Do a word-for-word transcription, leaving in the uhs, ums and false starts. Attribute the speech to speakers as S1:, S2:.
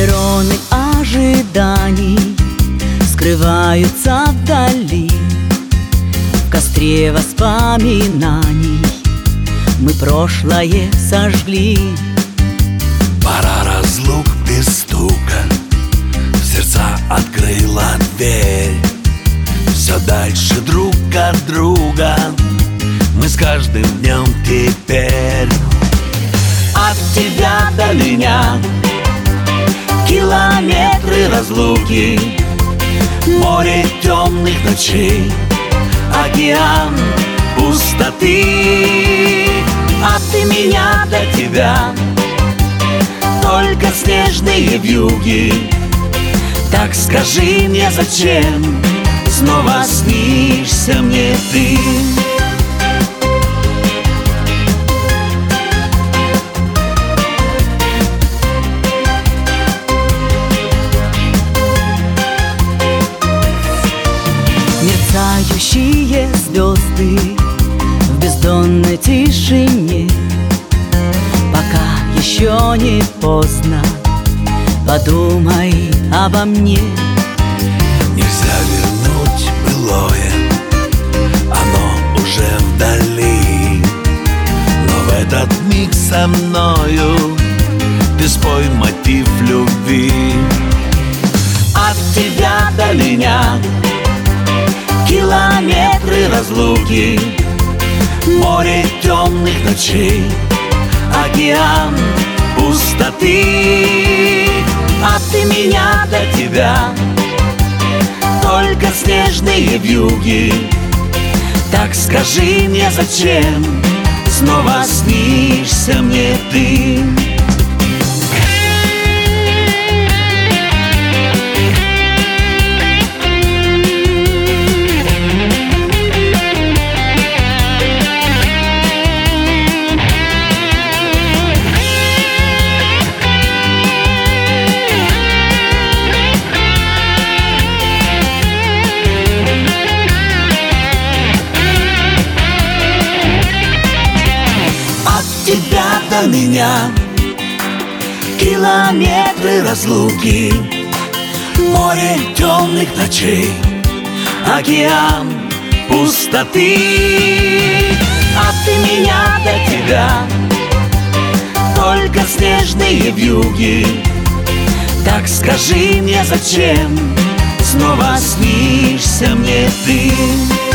S1: Кроны ожиданий скрываются вдали. В костре воспоминаний мы прошлое сожгли.
S2: Пора разлук без стука, в сердца открыла дверь. Все дальше друг от друга мы с каждым днем теперь. От тебя до меня километры разлуки, море темных ночей, океан пустоты. От меня до тебя только снежные вьюги. Так скажи мне, зачем снова снишься мне ты?
S1: Мерцающие звезды в бездонной тишине. Пока еще не поздно, подумай обо мне.
S2: Нельзя вернуть былое, оно уже вдали. Но в этот миг со мною ты спой мотив любви. От тебя до меня километры разлуки, море темных ночей, океан пустоты. От меня до тебя только снежные вьюги. Так скажи мне, зачем снова снишься мне ты? Тебя до меня километры разлуки, море темных ночей, океан пустоты. От меня до тебя только снежные вьюги. Так скажи мне, зачем снова снишься мне ты?